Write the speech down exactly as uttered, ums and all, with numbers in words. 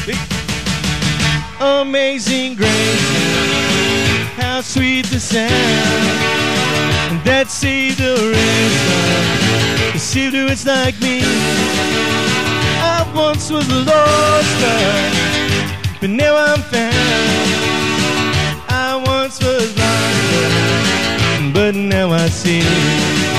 Amazing grace, how sweet the sound that saved a wretch, saved a wretch like me. I once was lost, but now I'm found. I once was blind, but now I see.